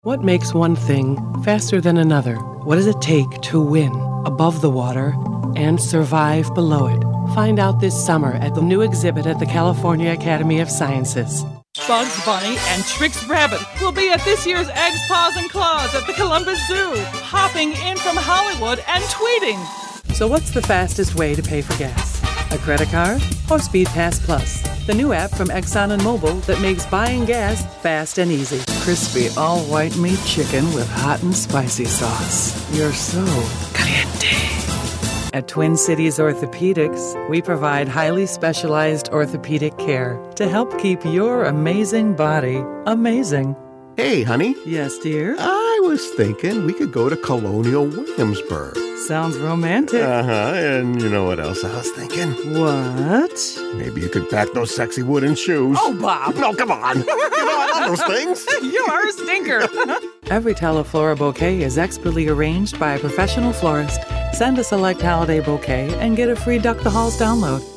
What makes one thing faster than another? What does it take to win above the water and survive below it? Find out this summer at the new exhibit at the California Academy of Sciences. Bugs Bunny and Trix Rabbit will be at this year's Eggs, Paws, and Claws at the Columbus Zoo, hopping in from Hollywood and tweeting. So what's the fastest way to pay for gas? A credit card or Speed Pass Plus? The new app from Exxon and Mobil that makes buying gas fast and easy. Crispy, all white meat chicken with hot and spicy sauce. You're so caliente. At Twin Cities Orthopedics, we provide highly specialized orthopedic care to help keep your amazing body amazing. Hey, honey. Yes, dear? I was thinking we could go to Colonial Williamsburg. Sounds romantic. And you know what else I was thinking? What? Maybe you could pack those sexy wooden shoes. Oh, Bob. No, come on. You know I love those things. You are a stinker. Every Taliflora bouquet is expertly arranged by a professional florist. Send a select holiday bouquet and get a free Duck the Halls download.